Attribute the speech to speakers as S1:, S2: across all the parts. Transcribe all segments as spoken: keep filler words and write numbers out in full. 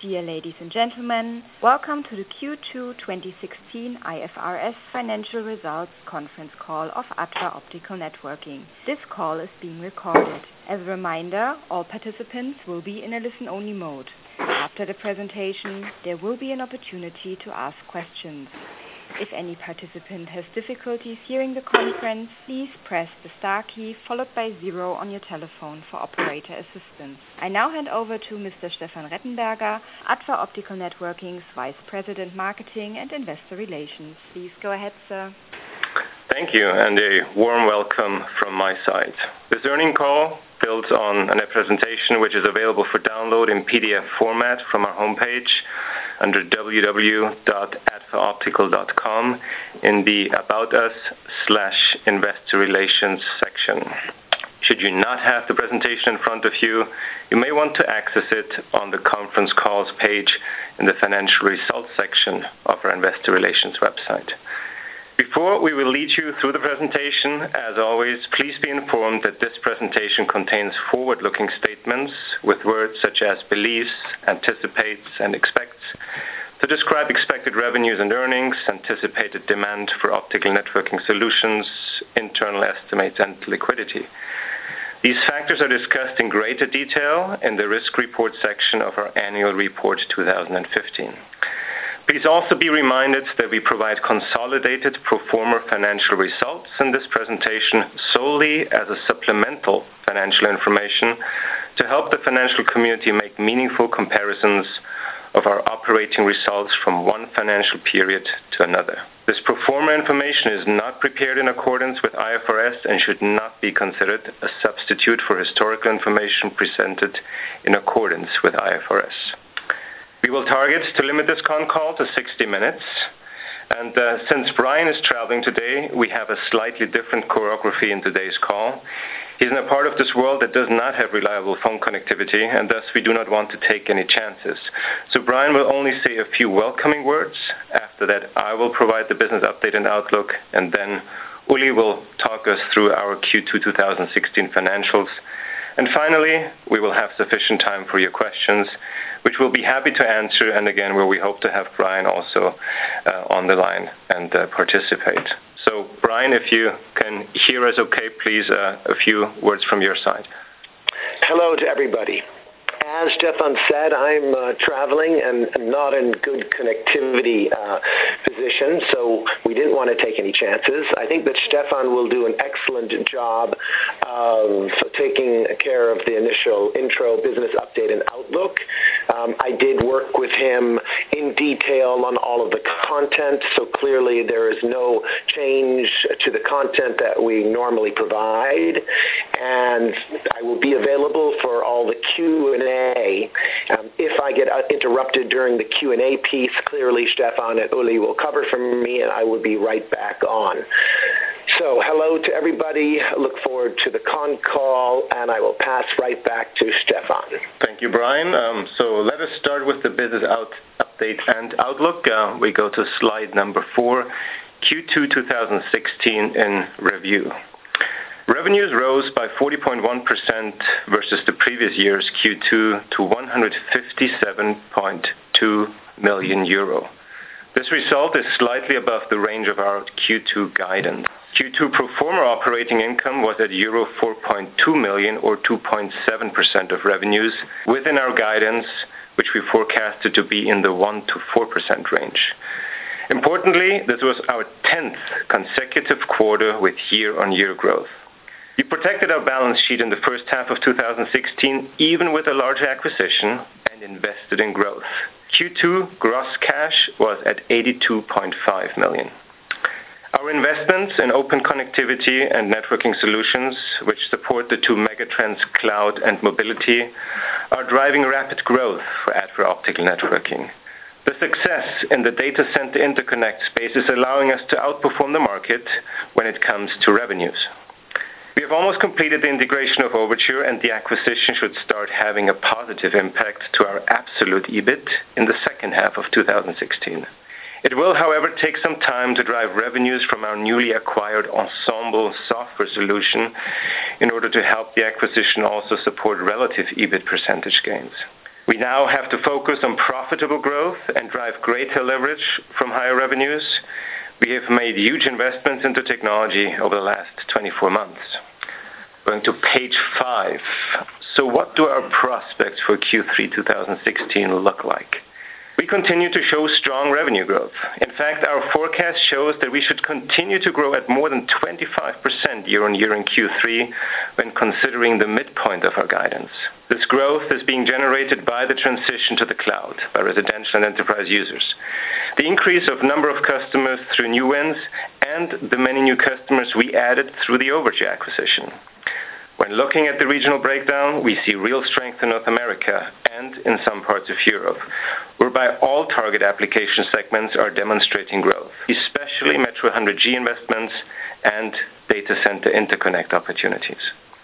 S1: Dear ladies and gentlemen, welcome to the Q two twenty sixteen I F R S Financial Results Conference Call of ADVA Optical Networking. This call is being recorded. As a reminder, all participants will be in a listen-only mode. After the presentation, there will be an opportunity to ask questions. If any participant has difficulties hearing the conference, please press the star key followed by zero on your telephone for operator assistance. I now hand over to Mister Stefan Rettenberger, ADVA Optical Networking's Vice President Marketing and Investor Relations. Please go ahead, sir.
S2: Thank you, and a warm welcome from my side. This earnings call builds on a presentation which is available for download in P D F format from our homepage under w w w dot adva optical dot com in the About Us slash Investor Relations section. Should you not have the presentation in front of you, you may want to access it on the conference calls page in the Financial Results section of our Investor Relations website. Before we will lead you through the presentation, as always, please be informed that this presentation contains forward-looking statements with words such as believes, anticipates, and expects to describe expected revenues and earnings, anticipated demand for optical networking solutions, internal estimates, and liquidity. These factors are discussed in greater detail in the Risk Report section of our Annual Report twenty fifteen. Please also be reminded that we provide consolidated pro forma financial results in this presentation solely as a supplemental financial information to help the financial community make meaningful comparisons of our operating results from one financial period to another. This pro forma information is not prepared in accordance with I F R S and should not be considered a substitute for historical information presented in accordance with I F R S. We will target to limit this con call to sixty minutes. And uh, since Brian is traveling today, we have a slightly different choreography in today's call. He's in a part of this world that does not have reliable phone connectivity, and thus we do not want to take any chances. So Brian will only say a few welcoming words. After that, I will provide the business update and outlook, and then Uli will talk us through our Q two twenty sixteen financials. And finally, we will have sufficient time for your questions, which we'll be happy to answer, and again, where we hope to have Brian also uh, on the line and uh, participate. So, Brian, if you can hear us okay, please, uh, a few words from your side.
S3: Hello to everybody. As Stefan said, I'm uh, traveling and not in good connectivity uh, position, so we didn't want to take any chances. I think that Stefan will do an excellent job of taking care of the initial intro, business update, and outlook. Um, I did work with him in detail on all of the content, so clearly there is no change to the content that we normally provide, and I will be available for all the Q and A. Um, if I get interrupted during the Q and A piece, clearly Stefan and Uli will cover for me, and I will be right back on. So, hello to everybody. Look forward to the con call, and I will pass right back to Stefan.
S2: Thank you, Brian. Um, so let us start with the business out update and outlook. Uh, we go to slide number four, Q two twenty sixteen in review. Revenues rose by forty point one percent versus the previous year's Q two to one hundred fifty-seven point two million euro. This result is slightly above the range of our Q two guidance. Q two pro forma operating income was at euro four point two million or two point seven percent of revenues within our guidance, which we forecasted to be in the one to four percent range. Importantly, this was our tenth consecutive quarter with year-on-year growth. We protected our balance sheet in the first half of two thousand sixteen, even with a large acquisition, and invested in growth. Q two gross cash was at eighty-two point five million. Our investments in open connectivity and networking solutions, which support the two megatrends, cloud and mobility, are driving rapid growth for ADVA Optical Networking. The success in the data center interconnect space is allowing us to outperform the market when it comes to revenues. We have almost completed the integration of Overture, and the acquisition should start having a positive impact to our absolute E B I T in the second half of two thousand sixteen. It will, however, take some time to drive revenues from our newly acquired Ensemble software solution in order to help the acquisition also support relative E B I T percentage gains. We now have to focus on profitable growth and drive greater leverage from higher revenues. We have made huge investments into technology over the last twenty-four months. Going to page five. So what do our prospects for Q three twenty sixteen look like? We continue to show strong revenue growth. In fact, our forecast shows that we should continue to grow at more than twenty-five percent year-on-year in Q three when considering the midpoint of our guidance. This growth is being generated by the transition to the cloud by residential and enterprise users, the increase of number of customers through new wins, and the many new customers we added through the Overture acquisition. When looking at the regional breakdown, we see real strength in North America and in some parts of Europe, whereby all target application segments are demonstrating growth, especially Metro one hundred G investments and data center interconnect opportunities.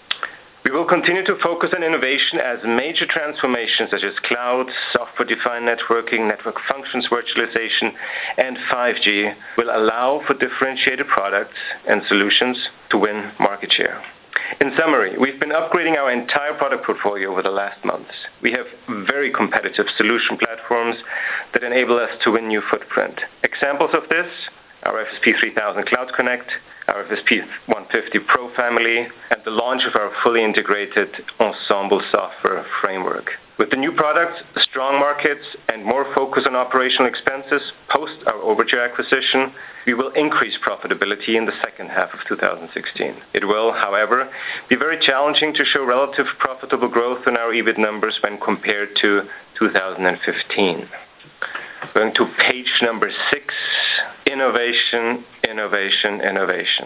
S2: We will continue to focus on innovation as major transformations such as cloud, software-defined networking, network functions virtualization, and five G will allow for differentiated products and solutions to win market share. In summary, we've been upgrading our entire product portfolio over the last months. We have very competitive solution platforms that enable us to win new footprint. Examples of this, our F S P three thousand Cloud Connect, our F S P one fifty Pro family, and the launch of our fully integrated Ensemble software framework. With the new products, strong markets, and more focus on operational expenses post our Overture acquisition, we will increase profitability in the second half of two thousand sixteen. It will, however, be very challenging to show relative profitable growth in our EBIT numbers when compared to two thousand fifteen. Going to page number six, innovation, innovation, innovation.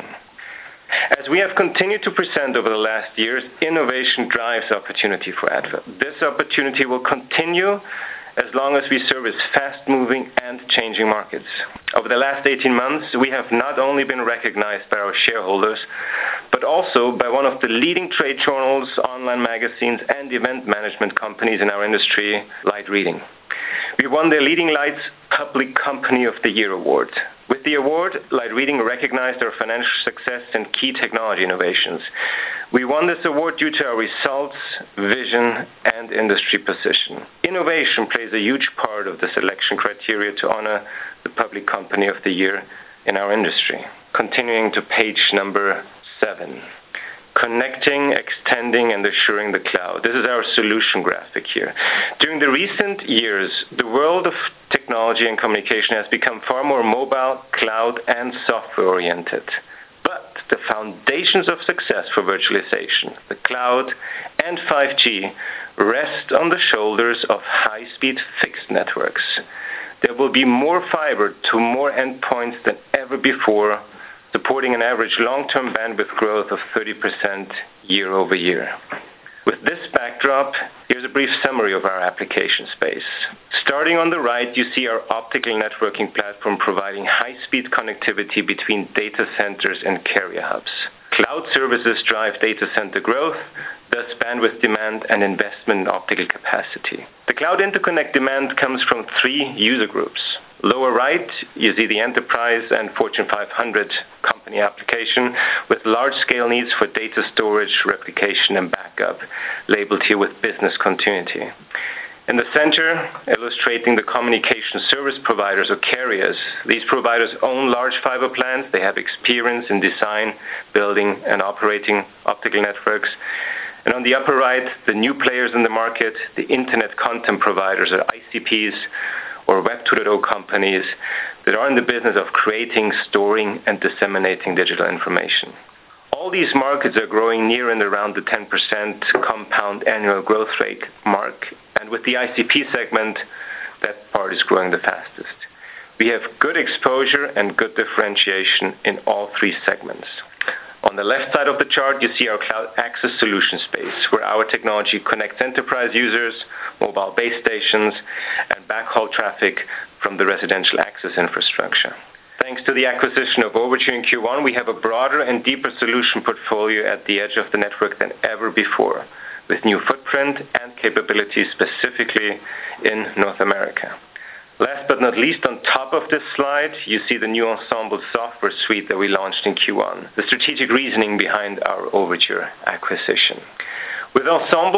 S2: As we have continued to present over the last years, innovation drives opportunity for Advent. This opportunity will continue as long as we service fast-moving and changing markets. Over the last eighteen months, we have not only been recognized by our shareholders, but also by one of the leading trade journals, online magazines, and event management companies in our industry, Light Reading. We won the Leading Lights Public Company of the Year award. With the award, Light Reading recognized our financial success and key technology innovations. We won this award due to our results, vision, and industry position. Innovation plays a huge part of the selection criteria to honor the Public Company of the Year in our industry. Continuing to page number seven. Connecting, extending, and assuring the cloud. This is our solution graphic here. During the recent years, the world of technology and communication has become far more mobile, cloud, and software-oriented. But the foundations of success for virtualization, the cloud, and five G rest on the shoulders of high-speed fixed networks. There will be more fiber to more endpoints than ever before, supporting an average long-term bandwidth growth of thirty percent year over year. With this backdrop, here's a brief summary of our application space. Starting on the right, you see our optical networking platform providing high-speed connectivity between data centers and carrier hubs. Cloud services drive data center growth, thus bandwidth demand and investment in optical capacity. The cloud interconnect demand comes from three user groups. Lower right, you see the enterprise and Fortune five hundred company application with large-scale needs for data storage, replication, and backup, labeled here with business continuity. In the center, illustrating the communication service providers or carriers. These providers own large fiber plants. They have experience in design, building, and operating optical networks. And on the upper right, the new players in the market, the internet content providers or I C Ps, or Web two point oh companies that are in the business of creating, storing, and disseminating digital information. All these markets are growing near and around the ten percent compound annual growth rate mark, and with the I C P segment, that part is growing the fastest. We have good exposure and good differentiation in all three segments. On the left side of the chart, you see our cloud access solution space, where our technology connects enterprise users, mobile base stations, and backhaul traffic from the residential access infrastructure. Thanks to the acquisition of Overture in Q one, we have a broader and deeper solution portfolio at the edge of the network than ever before, with new footprint and capabilities specifically in North America. Last but not least, on top of this slide, you see the new Ensemble software suite that we launched in Q one, the strategic reasoning behind our Overture acquisition. With Ensemble,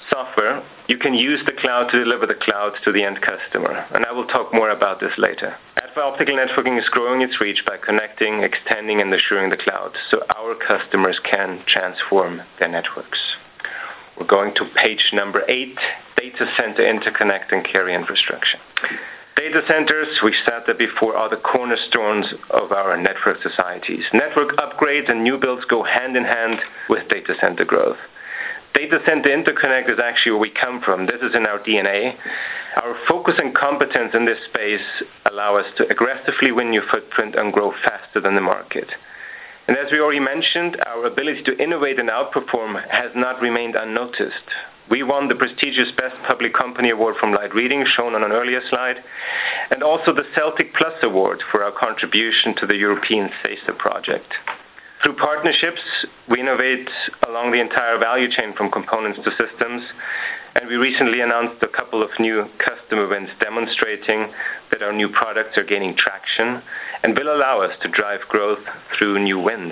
S2: software, you can use the cloud to deliver the cloud to the end customer. And I will talk more about this later. A D V A Optical Networking is growing its reach by connecting, extending, and assuring the cloud so our customers can transform their networks. We're going to page number eight, data center interconnect and carrier infrastructure. Data centers, we said that before, are the cornerstones of our network societies. Network upgrades and new builds go hand in hand with data center growth. Data center interconnect is actually where we come from. This is in our D N A. Our focus and competence in this space allow us to aggressively win new footprint and grow faster than the market. And as we already mentioned, our ability to innovate and outperform has not remained unnoticed. We won the prestigious Best Public Company Award from Light Reading, shown on an earlier slide, and also the Celtic Plus Award for our contribution to the European SESA project. Through partnerships, we innovate along the entire value chain from components to systems, and we recently announced a couple of new customer wins demonstrating that our new products are gaining traction and will allow us to drive growth through new wins.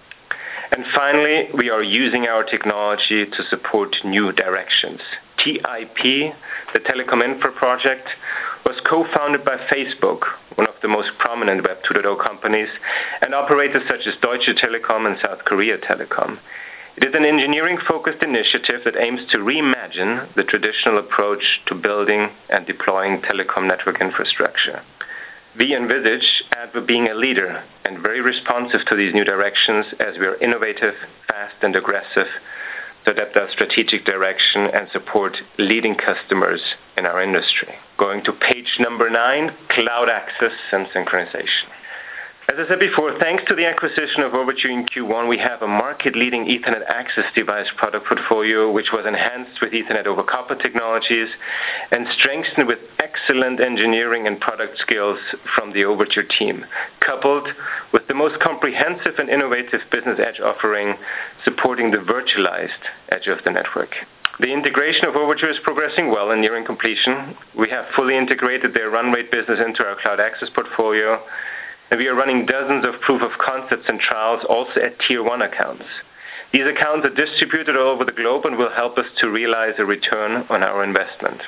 S2: And finally, we are using our technology to support new directions. T I P, the Telecom Infra project, was co-founded by Facebook, one of the most prominent Web two point oh companies, and operators such as Deutsche Telekom and South Korea Telecom. It is an engineering-focused initiative that aims to reimagine the traditional approach to building and deploying telecom network infrastructure. We envisage A D V A being a leader and very responsive to these new directions as we are innovative, fast, and aggressive to adapt our strategic direction and support leading customers in our industry. Going to page number nine, cloud access and synchronization. As I said before, thanks to the acquisition of Overture in Q one, we have a market-leading Ethernet access device product portfolio, which was enhanced with Ethernet over copper technologies and strengthened with excellent engineering and product skills from the Overture team, coupled with the most comprehensive and innovative business edge offering supporting the virtualized edge of the network. The integration of Overture is progressing well and nearing completion. We have fully integrated their run rate business into our cloud access portfolio, and we are running dozens of proof of concepts and trials also at tier one accounts. These accounts are distributed all over the globe and will help us to realize a return on our investment.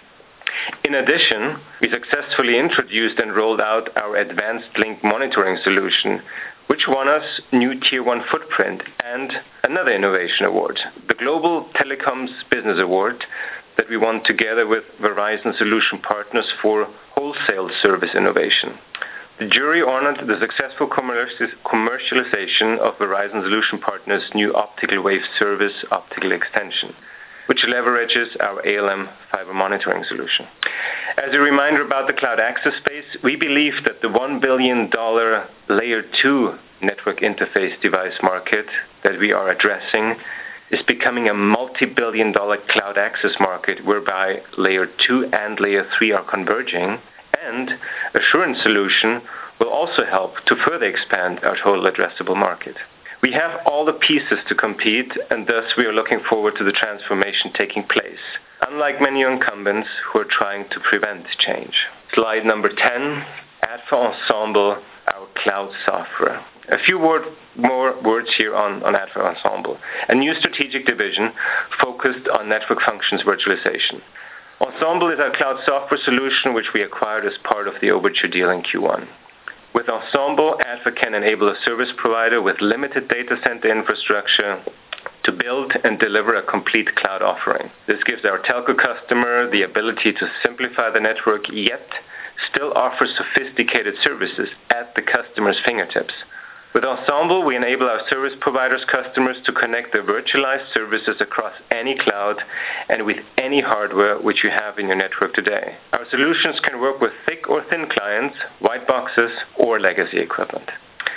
S2: In addition, we successfully introduced and rolled out our advanced link monitoring solution, which won us new tier one footprint and another innovation award, the Global Telecoms Business Award, that we won together with Verizon Solution Partners for wholesale service innovation. The jury honored the successful commercialization of Verizon Solution Partners' new optical wave service optical extension, which leverages our A L M fiber monitoring solution. As a reminder about the cloud access space, we believe that the one billion dollars layer two network interface device market that we are addressing is becoming a multi-billion dollar cloud access market whereby layer two and layer three are converging, and assurance solution will also help to further expand our total addressable market. We have all the pieces to compete, and thus we are looking forward to the transformation taking place, unlike many incumbents who are trying to prevent change. Slide number ten, A D V A Ensemble, our cloud software. A few word, more words here on, on A D V A Ensemble, a new strategic division focused on network functions virtualization. Ensemble is our cloud software solution which we acquired as part of the Overture deal in Q one. With Ensemble, A D V A can enable a service provider with limited data center infrastructure to build and deliver a complete cloud offering. This gives our telco customer the ability to simplify the network, yet still offer sophisticated services at the customer's fingertips. With Ensemble, we enable our service providers' customers to connect their virtualized services across any cloud and with any hardware which you have in your network today. Our solutions can work with thick or thin clients, white boxes, or legacy equipment.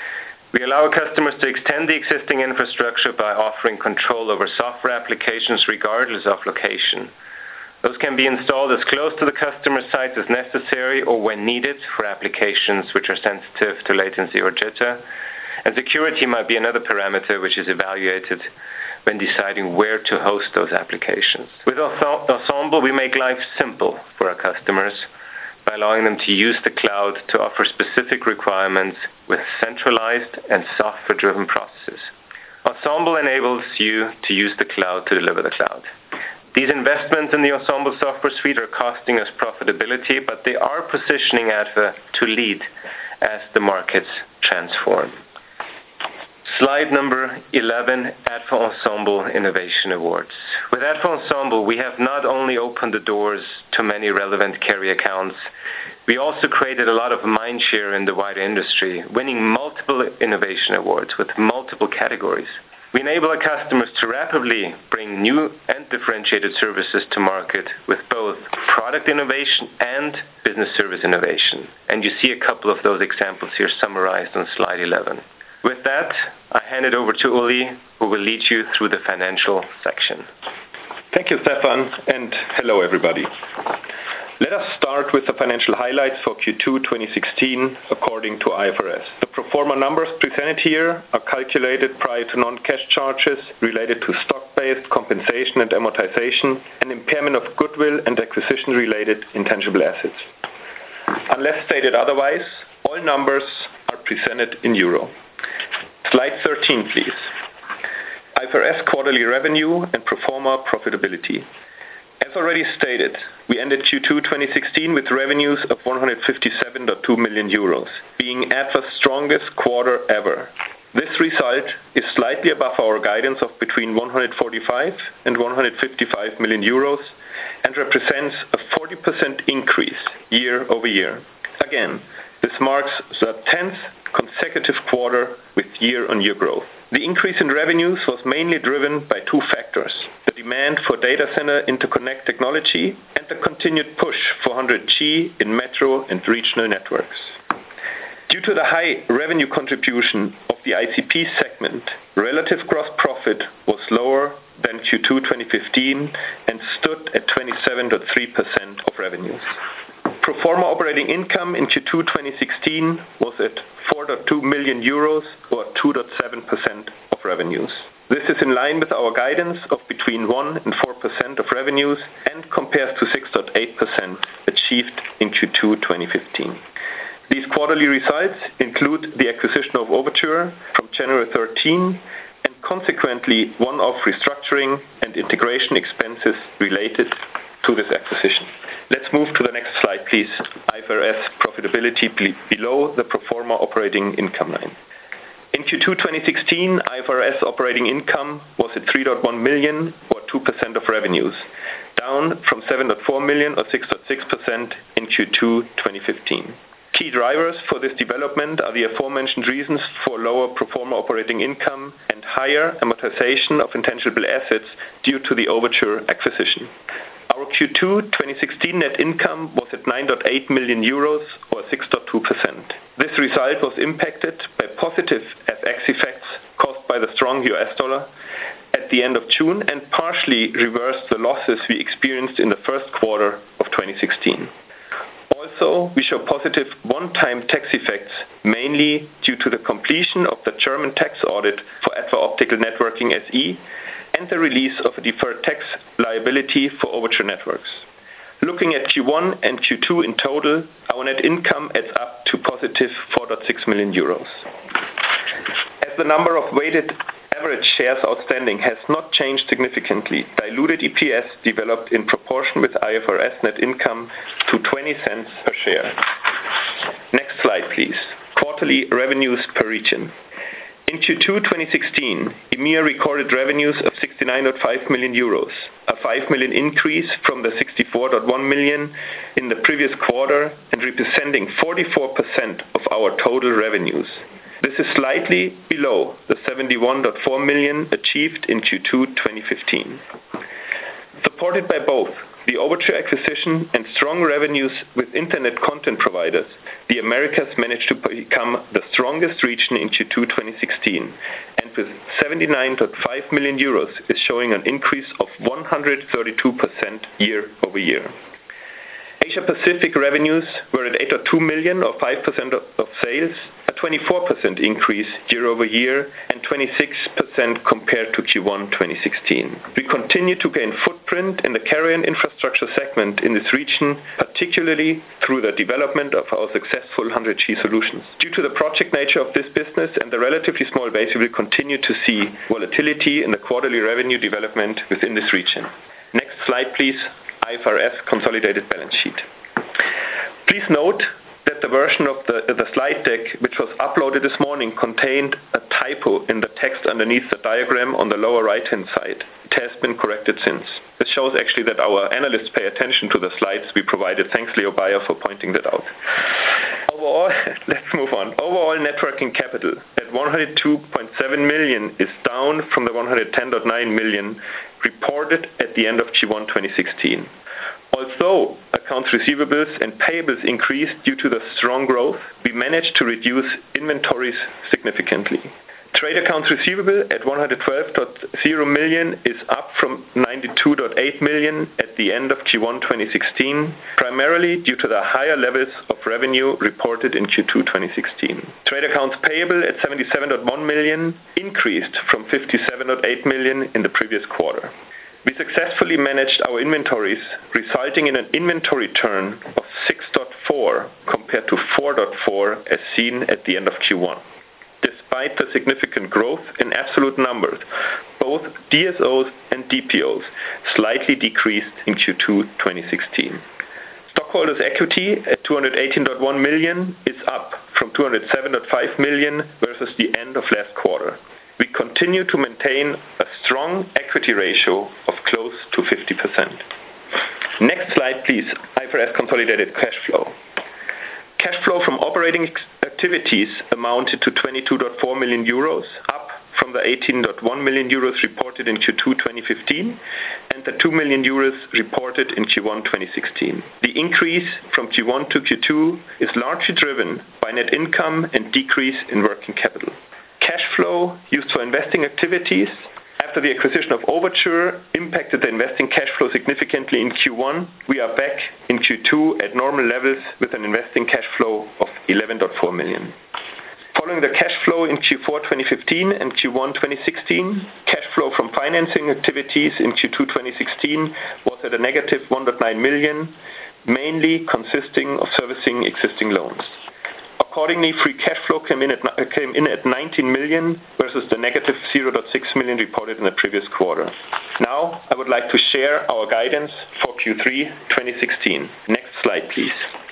S2: We allow our customers to extend the existing infrastructure by offering control over software applications regardless of location. Those can be installed as close to the customer site as necessary or when needed for applications which are sensitive to latency or jitter. And security might be another parameter which is evaluated when deciding where to host those applications. With Ensemble, we make life simple for our customers by allowing them to use the cloud to offer specific requirements with centralized and software-driven processes. Ensemble enables you to use the cloud to deliver the cloud. These investments in the Ensemble software suite are costing us profitability, but they are positioning A D V A to lead as the markets transform. Slide number eleven, A D V A Ensemble Innovation Awards. With A D V A Ensemble, we have not only opened the doors to many relevant carrier accounts, we also created a lot of mind share in the wider industry, winning multiple innovation awards with multiple categories. We enable our customers to rapidly bring new and differentiated services to market with both product innovation and business service innovation. And you see a couple of those examples here summarized on slide eleven. With that, I hand it over to Uli, who will lead you through the financial section.
S4: Thank you, Stefan, and hello, everybody. Let us start with the financial highlights for Q two twenty sixteen according to I F R S. The pro forma numbers presented here are calculated prior to non-cash charges related to stock-based compensation and amortization and impairment of goodwill and acquisition-related intangible assets. Unless stated otherwise, all numbers are presented in euro. Slide thirteen, please. I F R S quarterly revenue and pro forma profitability. As already stated, we ended Q two twenty sixteen with revenues of one hundred fifty-seven point two million euros, being A D V A's strongest quarter ever. This result is slightly above our guidance of between one hundred forty-five and one hundred fifty-five million euros and represents a forty percent increase year over year. Again, this marks the tenth consecutive quarter with year-on-year growth. The increase in revenues was mainly driven by two factors: the demand for data center interconnect technology and the continued push for one hundred G in metro and regional networks. Due to the high revenue contribution of the I C P segment, relative gross profit was lower than Q two twenty fifteen and stood at twenty-seven point three percent of revenues. Pro forma operating income in Q two twenty sixteen was at four point two million euros or two point seven percent of revenues. This is in line with our guidance of between one and four percent of revenues and compares to six point eight percent achieved in Q two twenty fifteen. These quarterly results include the acquisition of Overture from January thirteenth and consequently one-off restructuring and integration expenses related to this acquisition. Let's move to the next slide, please. I F R S profitability below the pro forma operating income line. In Q two twenty sixteen, I F R S operating income was at three point one million or two percent of revenues, down from seven point four million or six point six percent in Q two twenty fifteen. Key drivers for this development are the aforementioned reasons for lower pro forma operating income and higher amortization of intangible assets due to the Overture acquisition. Our Q two twenty sixteen net income was at nine point eight million euros or six point two percent. This result was impacted by positive F X effects caused by the strong U S dollar at the end of June and partially reversed the losses we experienced in the first quarter of twenty sixteen. Also, we show positive one-time tax effects, mainly due to the completion of the German tax audit for A D V A Optical Networking S E and the release of a deferred tax liability for Overture Networks. Looking at Q one and Q two in total, our net income adds up to positive four point six million euros. As the number of weighted average shares outstanding has not changed significantly, diluted E P S developed in proportion with I F R S net income to twenty cents per share. Next slide, please. Quarterly revenues per region. In Q two twenty sixteen, E M E A recorded revenues of sixty-nine point five million euros, a five million increase from the sixty-four point one million in the previous quarter and representing forty-four percent of our total revenues. This is slightly below the seventy-one point four million achieved in Q two twenty fifteen. Supported by both the Overture acquisition and strong revenues with internet content providers, the Americas managed to become the strongest region in Q two twenty sixteen, and with seventy-nine point five million euros is showing an increase of one hundred thirty-two percent year over year. Asia Pacific revenues were at eight point two million or five percent of sales, a twenty-four percent increase year over year and twenty-six percent compared to Q one twenty sixteen. We continue to gain footprint in the carrier and infrastructure segment in this region, particularly through the development of our successful one hundred G solutions. Due to the project nature of this business and the relatively small base, we will continue to see volatility in the quarterly revenue development within this region. Next slide, please. I F R S consolidated balance sheet. Please note that the version of the, the slide deck, which was uploaded this morning, contained a typo in the text underneath the diagram on the lower right-hand side. It has been corrected since. This shows actually that our analysts pay attention to the slides we provided. Thanks, Leo Bayer, for pointing that out. Overall, let's move on. Overall net working capital at one hundred two point seven million is down from the one hundred ten point nine million reported at the end of Q one twenty sixteen. Although accounts receivables and payables increased due to the strong growth, we managed to reduce inventories significantly. Trade accounts receivable at one hundred twelve point zero million is up from ninety-two point eight million at the end of Q one twenty sixteen, primarily due to the higher levels of revenue reported in Q two twenty sixteen. Trade accounts payable at seventy-seven point one million increased from fifty-seven point eight million in the previous quarter. We successfully managed our inventories, resulting in an inventory turn of six point four compared to four point four as seen at the end of Q one. Despite the significant growth in absolute numbers, both D S Os and D P Os slightly decreased in Q two twenty sixteen. Stockholders' equity at two hundred eighteen point one million is up from two hundred seven point five million versus the end of last quarter. We continue to maintain a strong equity ratio of close to fifty percent. Next slide, please. I F R S consolidated cash flow. Cash flow from operating activities amounted to twenty-two point four million euros, up from the eighteen point one million euros reported in Q two twenty fifteen and the two million euros reported in Q one twenty sixteen. The increase from Q one to Q two is largely driven by net income and decrease in working capital. Cash flow used for investing activities after the acquisition of Overture impacted the investing cash flow significantly in Q one. We are back in Q two at normal levels with an investing cash flow of eleven point four million. Following the cash flow in Q four twenty fifteen and Q one twenty sixteen, cash flow from financing activities in Q two twenty sixteen was at a negative one point nine million, mainly consisting of servicing existing loans. Accordingly, free cash flow came in at, came in at nineteen million versus the negative zero point six million reported in the previous quarter. Now, I would like to share our guidance for Q three twenty sixteen. Next slide, please.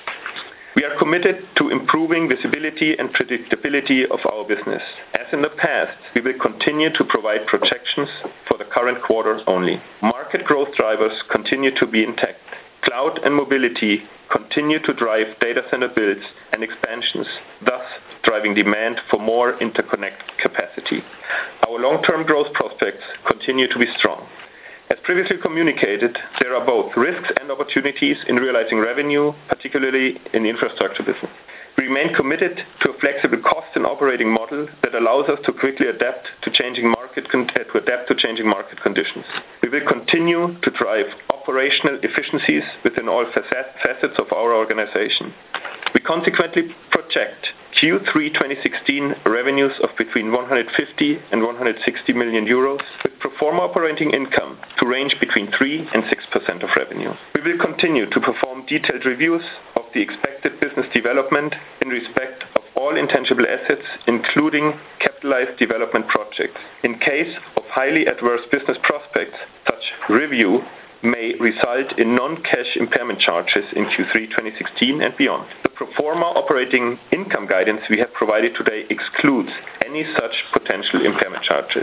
S4: We are committed to improving visibility and predictability of our business. As in the past, we will continue to provide projections for the current quarter only. Market growth drivers continue to be intact. Cloud and mobility continue to drive data center builds and expansions, thus driving demand for more interconnect capacity. Our long-term growth prospects continue to be strong. As previously communicated, there are both risks and opportunities in realizing revenue, particularly in the infrastructure business. We remain committed to a flexible cost and operating model that allows us to quickly adapt to changing market con- to adapt to changing market conditions. We will continue to drive operational efficiencies within all facets of our organization. We consequently project Q three twenty sixteen revenues of between one hundred fifty and one hundred sixty million euros, with pro forma operating income to range between three and six percent of revenue. We will continue to perform detailed reviews of the expected business development in respect of all intangible assets, including capitalized development projects. In case of highly adverse business prospects, such review may result in non-cash impairment charges in Q three twenty sixteen and beyond. The pro forma operating income guidance we have provided today excludes any such potential impairment charges.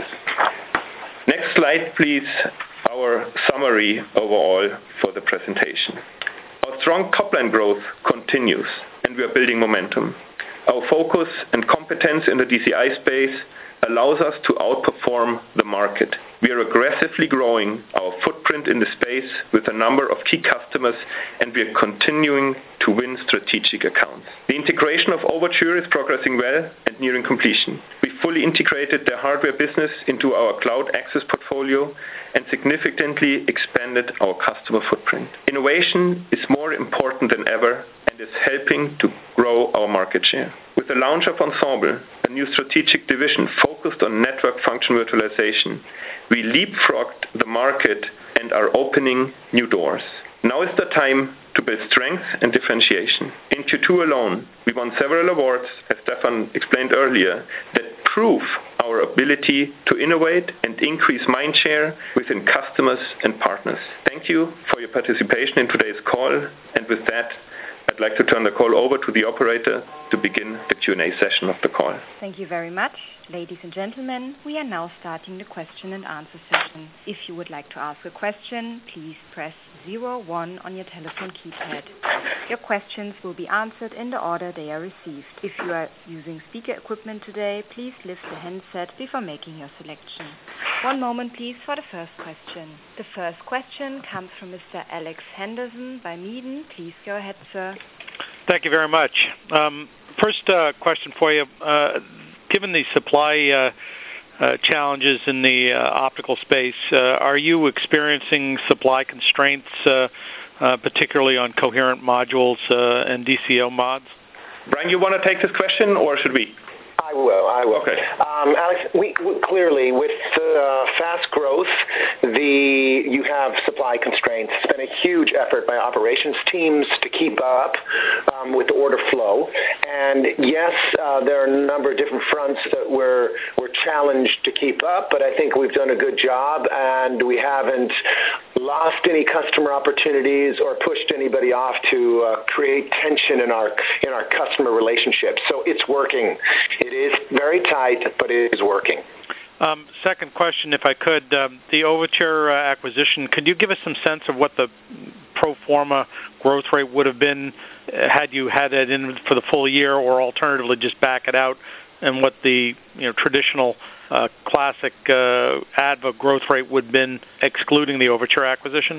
S4: Next slide, please. Our summary overall for the presentation. Our strong top-line growth continues, and we are building momentum. Our focus and competence in the D C I space allows us to outperform the market. We are aggressively growing our footprint in the space with a number of key customers, and we are continuing to win strategic accounts. The integration of Overture is progressing well and nearing completion. We fully integrated their hardware business into our cloud access portfolio and significantly expanded our customer footprint. Innovation is more important than ever and is helping to grow our market share. With the launch of Ensemble, a new strategic division focused on network function virtualization, we leapfrogged the market and are opening new doors. Now is the time to build strength and differentiation. In Q two alone, we won several awards, as Stefan explained earlier, that prove our ability to innovate and increase mind share within customers and partners. Thank you for your participation in today's call, and with that, I'd like to turn the call over to the operator to begin the Q and A session of the call.
S1: Thank you very much. Ladies and gentlemen, we are now starting the question and answer session. If you would like to ask a question, please press zero one on your telephone keypad. Your questions will be answered in the order they are received. If you are using speaker equipment today, please lift the handset before making your selection. One moment please for the first question. The first question comes from Mister Alex Henderson by Meaden. Please go ahead, sir.
S5: Thank you very much. Um, first uh, question for you. Uh, given the supply uh, uh, challenges in the uh, optical space, uh, are you experiencing supply constraints, uh, uh, particularly on coherent modules uh, and D C O mods?
S4: Brian, you want to take this question, or should we?
S3: I will, I will.
S4: Okay.
S3: Um, Alex, we, we clearly, with uh, fast growth, the you have supply constraints. It's been a huge effort by operations teams to keep up um, with the order flow. And yes, uh, there are a number of different fronts that we're, we're challenged to keep up, but I think we've done a good job, and we haven't lost any customer opportunities or pushed anybody off to uh, create tension in our in our customer relationships. So it's working. It is very tight, but it is working.
S5: Um, second question, if I could, um, the Overture uh, acquisition, could you give us some sense of what the pro forma growth rate would have been uh, had you had it in for the full year, or alternatively just back it out, and what the you know traditional uh, classic uh, A D V A growth rate would have been excluding the Overture acquisition?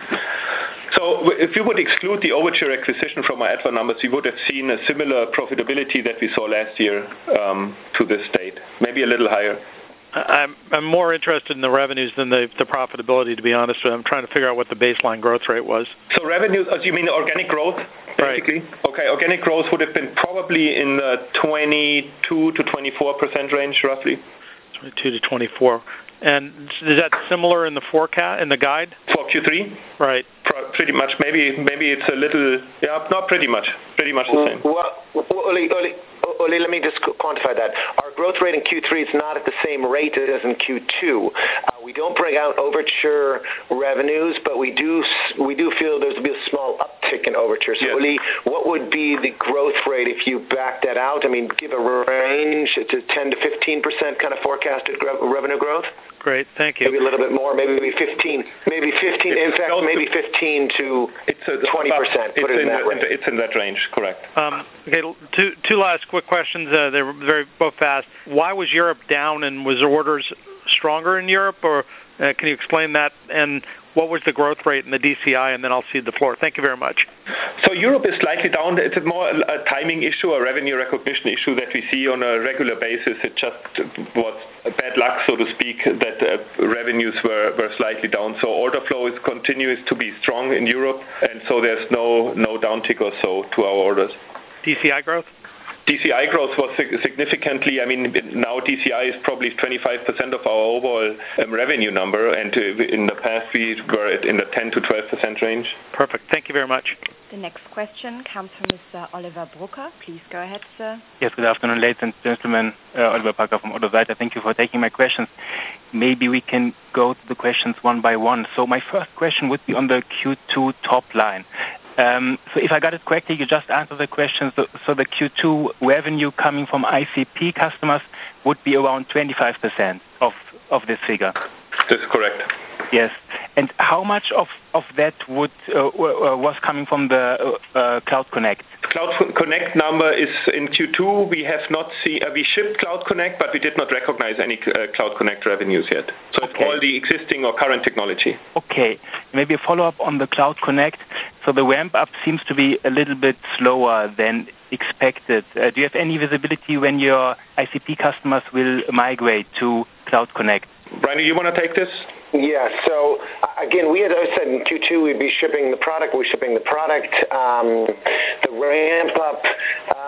S4: So if you would exclude the Overture acquisition from our A D V A numbers, we would have seen a similar profitability that we saw last year um, to this date, maybe a little higher.
S5: I'm, I'm more interested in the revenues than the, the profitability, to be honest. I'm trying to figure out what the baseline growth rate was.
S4: So revenues, as you mean organic growth, basically?
S5: Right.
S4: Okay, organic growth would have been probably in the twenty-two to twenty-four percent range, roughly.
S5: twenty-two to twenty-four. And is that similar in the forecast, in the guide?
S4: For Q three?
S5: Right.
S4: Pro- pretty much. Maybe maybe it's a little, yeah, not pretty much. Pretty much the same.
S3: Well, Uli, Uli, Uli, let me just quantify that. Our growth rate in Q three is not at the same rate as in Q two. Uh, we don't bring out Overture revenues, but we do we do feel there's be a small uptick in Overture. So, yes. Uli, what would be the growth rate if you back that out? I mean, give a range. It's a ten to fifteen percent kind of forecasted revenue growth.
S5: Great, thank you.
S3: Maybe a little bit more, maybe fifteen, maybe fifteen. It's in fact, maybe fifteen to twenty percent. Put it in, in that range.
S4: It's in that range, correct.
S5: Um, okay, two two last quick questions. Uh, they're very both fast. Why was Europe down, and was orders stronger in Europe, or uh, can you explain that? And what was the growth rate in the D C I? And then I'll cede the floor. Thank you very much.
S4: So Europe is slightly down. It's more a timing issue, a revenue recognition issue that we see on a regular basis. It just was bad luck, so to speak, that uh, revenues were, were slightly down. So order flow is continues to be strong in Europe, and so there's no no downtick or so to our orders.
S5: D C I growth?
S4: D C I growth was significantly, I mean, now D C I is probably twenty-five percent of our overall um, revenue number, and in the past we were in the ten to twelve percent range.
S5: Perfect. Thank you very much.
S1: The next question comes from Mister Oliver Brucker. Please go ahead, sir.
S6: Yes, good afternoon, ladies and gentlemen. Uh, Oliver Brucker from Otto Seite. Thank you for taking my questions. Maybe we can go to the questions one by one. So my first question would be on the Q two top line. Um, so if I got it correctly, you just answered the question. So, so the Q two revenue coming from I C P customers would be around twenty-five percent of, of this figure.
S4: That's correct.
S6: Yes. And how much of, of that would uh, was coming from the uh, uh, Cloud Connect?
S4: Cloud Connect number is in Q two. We have not seen, uh, we shipped Cloud Connect, but we did not recognize any uh, Cloud Connect revenues yet. So okay. It's all the existing or current technology.
S6: Okay. Maybe a follow-up on the Cloud Connect. So the ramp-up seems to be a little bit slower than expected. Uh, do you have any visibility when your I C P customers will migrate to Cloud Connect?
S4: Brian, you want to take this?
S3: Yeah, so again, we had said in Q two we'd be shipping the product, we're shipping the product. Um, the ramp up, um,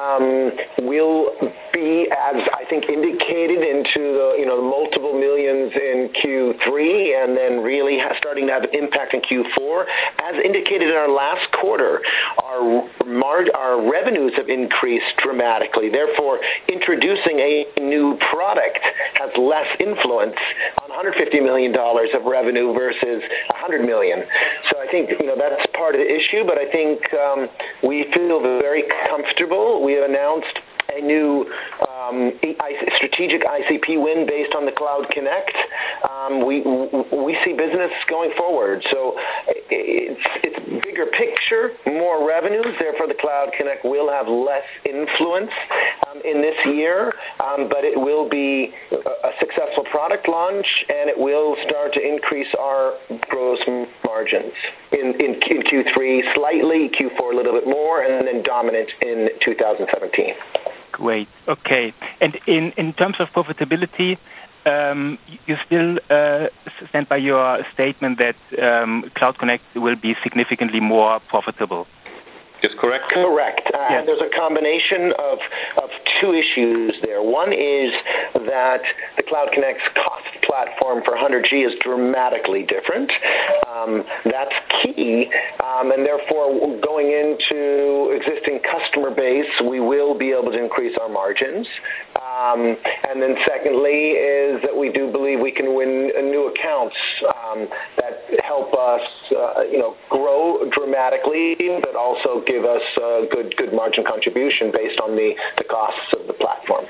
S3: um, will be, as I think indicated, into the you know the multiple millions in Q three, and then really ha- starting to have an impact in Q four. As indicated in our last quarter, our mar- our revenues have increased dramatically. Therefore, introducing a new product has less influence on one hundred fifty million dollars of revenue versus one hundred million dollars. So I think you know that's part of the issue, but I think um, we feel very comfortable. We have announced a new um, strategic I C P win based on the Cloud Connect. Um, we we see business going forward. So it's it's bigger picture, more revenues. Therefore, the Cloud Connect will have less influence um, in this year, um, but it will be a successful product launch, and it will start to increase our gross margins in, in, in Q three slightly, Q four a little bit more, and then dominant in two thousand seventeen.
S6: Great. Okay. And in, in terms of profitability, um, you still uh, stand by your statement that um, Cloud Connect will be significantly more profitable.
S4: Is correct?
S3: Correct. Uh,
S6: yes.
S3: There's a combination of, of two issues there. One is that the Cloud Connect's cost platform for one hundred G is dramatically different. Um, that's key, um, and therefore going into existing customer base, we will be able to increase our margins. Um, and then secondly is that we do believe we can win uh, new accounts um, that help us, uh, you know, grow dramatically, but also give us uh, good good margin contribution based on the, the costs of the platform.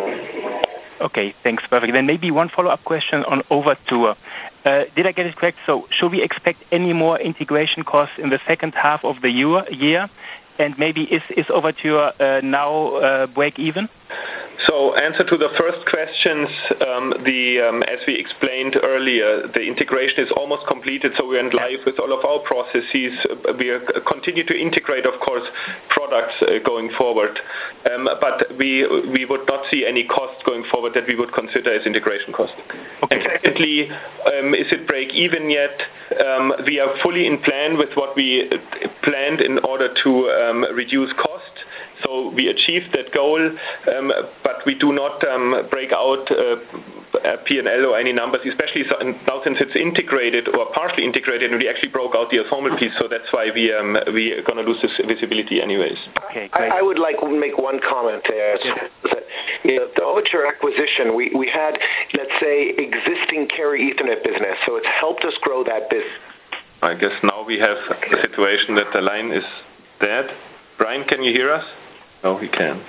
S6: Okay, thanks, perfect. Then maybe one follow-up question on Overtur. Uh, did I get it correct? So should we expect any more integration costs in the second half of the year? And maybe is, is Overtur uh, now uh, break even?
S4: So answer to the first questions, um, the um, as we explained earlier, the integration is almost completed, so we went live with all of our processes. We are, continue to integrate, of course, products uh, going forward, um, but we we would not see any costs going forward that we would consider as integration costs.
S6: Okay.
S4: And secondly, um, is it break even yet? Um, we are fully in plan with what we planned in order to um, reduce cost. So we achieved that goal, um, but we do not um, break out uh, a P and L or any numbers, especially so, now since it's integrated or partially integrated, and we actually broke out the ensemble piece, so that's why we um, we are going to lose this visibility anyways.
S6: Okay, great.
S3: I, I would like to make one comment there.
S6: Yeah.
S3: That, you know, the Overtur acquisition, we, we had, let's say, existing carry Ethernet business, so it's helped us grow that business.
S4: I guess now we have a situation that the line is dead. Brian, can you hear us? No, he can.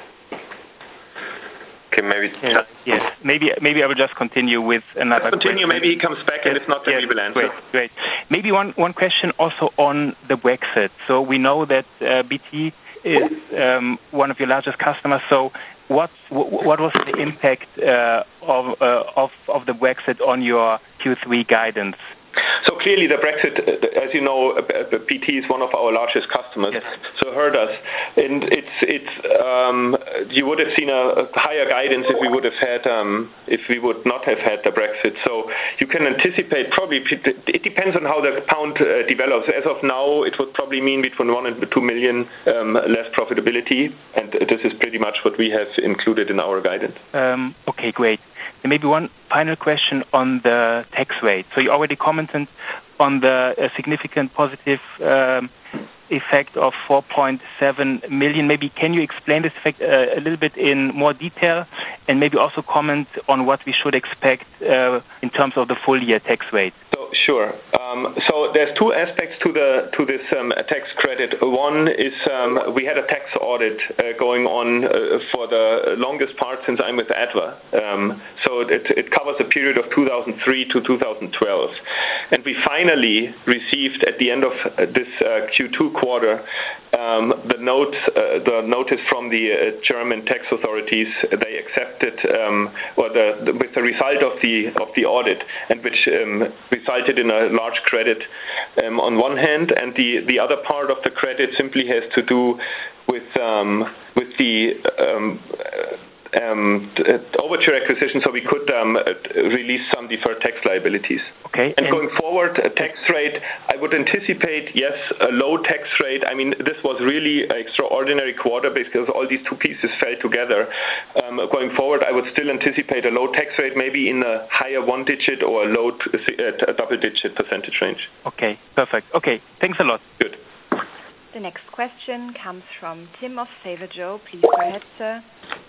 S4: Okay, maybe.
S6: Yes, yes. Maybe maybe I will just continue with another.
S4: Let's continue.
S6: Question.
S4: Maybe he comes back, and
S6: yes,
S4: if not, then
S6: yes,
S4: we will answer.
S6: Great, great. Maybe one, one question also on the Brexit. So we know that uh, B T is um, one of your largest customers. So what what was the impact uh, of uh, of of the Brexit on your Q three guidance?
S4: So clearly the Brexit, as you know, B T is one of our largest customers,
S6: yes.
S4: so hurt us. And it's it's um, you would have seen a, a higher guidance if we would have had um, if we would not have had the Brexit. So you can anticipate probably it depends on how the pound uh, develops. As of now, it would probably mean between one and two million um, less profitability, and this is pretty much what we have included in our guidance.
S6: Um, okay, great. And maybe one final question on the tax rate. So you already commented on the uh, significant positive um, effect of four point seven million. Maybe can you explain this effect uh, a little bit in more detail, and maybe also comment on what we should expect uh, in terms of the full year tax rate?
S4: So, sure. Um, so there's two aspects to the to this um, tax credit. One is um, we had a tax audit uh, going on uh, for the longest part since I'm with Adva. Um, so it, it covers a period of two thousand three to two thousand twelve, and we finally received at the end of this uh, Q two quarter um, the note uh, the notice from the uh, German tax authorities. They accepted um, or the, the with the result of the of the audit, and which um, resulted in a large credit um, on one hand, and the, the other part of the credit simply has to do with um, with the um, um, Overture acquisition, so we could um, release some deferred tax liabilities.
S6: Okay.
S4: And, and going forward, a tax rate, I would anticipate, yes, a low tax rate. I mean, this was really an extraordinary quarter because all these two pieces fell together. Um, going forward, I would still anticipate a low tax rate, maybe in a higher one-digit or a low t- uh, double-digit percentage range.
S6: Okay, perfect. Okay, thanks a lot.
S4: Good.
S1: The next question comes from Tim of SaverJoe. Please go ahead, sir.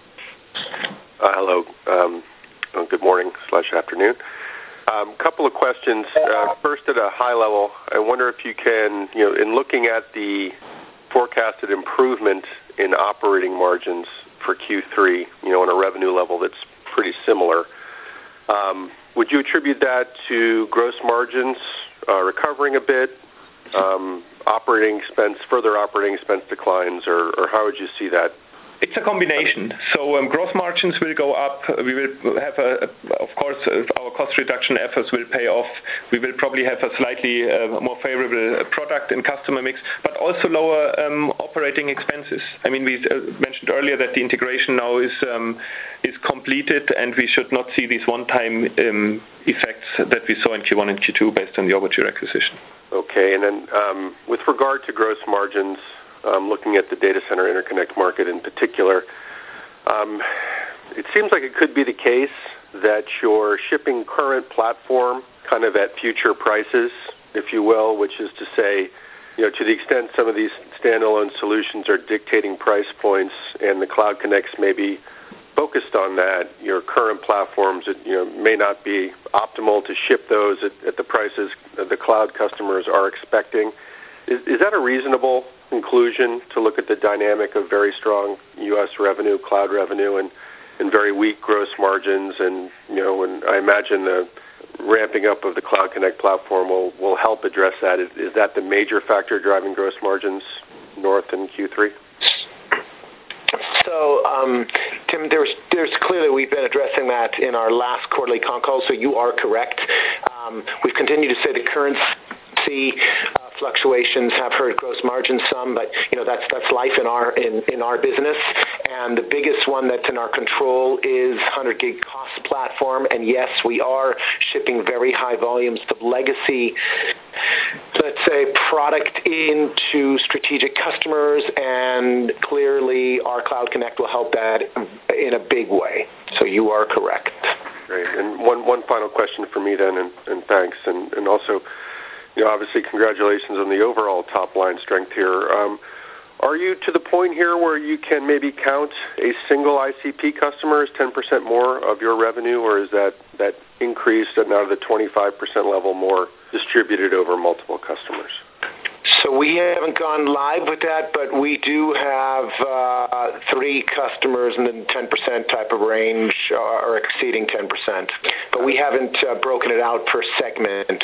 S7: Uh, hello. Um, well, good morning slash afternoon. A um, couple of questions. Uh, first, at a high level, I wonder if you can, you know, in looking at the forecasted improvement in operating margins for Q three, you know, on a revenue level that's pretty similar, um, would you attribute that to gross margins uh, recovering a bit, um, operating expense, further operating expense declines, or, or how would you see that?
S4: It's a combination. So um, gross margins will go up. We will have, a, of course, uh, our cost reduction efforts will pay off. We will probably have a slightly uh, more favorable product and customer mix, but also lower um, operating expenses. I mean, we uh, mentioned earlier that the integration now is um, is completed, and we should not see these one-time um, effects that we saw in Q one and Q two based on the Overture acquisition.
S7: Okay, and then um, with regard to gross margins, Um, looking at the data center interconnect market in particular, um, it seems like it could be the case that you're shipping current platform kind of at future prices, if you will, which is to say, you know, to the extent some of these standalone solutions are dictating price points and the Cloud Connects may be focused on that, your current platforms, you know, may not be optimal to ship those at, at the prices that the cloud customers are expecting. Is, is that a reasonable conclusion to look at the dynamic of very strong U S revenue, cloud revenue, and, and very weak gross margins? And, you know, and I imagine the ramping up of the Cloud Connect platform will, will help address that. Is, is that the major factor driving gross margins north in Q three?
S3: So, um, Tim, there's, there's clearly we've been addressing that in our last quarterly con call, so you are correct. Um, we've continued to say the currency uh, fluctuations have hurt gross margins some, but you know that's that's life in our in, in our business. And the biggest one that's in our control is one hundred gig cost platform. And yes, we are shipping very high volumes of legacy, let's say, product into strategic customers, and clearly our Cloud Connect will help that in a big way. So you are correct.
S7: Great. And one one final question for me then, and, and thanks, and, and also, you know, obviously congratulations on the overall top line strength here. Um, are you to the point here where you can maybe count a single I C P customer as ten percent more of your revenue, or is that, that increased at now to the twenty-five percent level more distributed over multiple customers?
S3: So we haven't gone live with that, but we do have uh, three customers in the ten percent type of range, uh, or exceeding ten percent. But we haven't uh, broken it out per segment.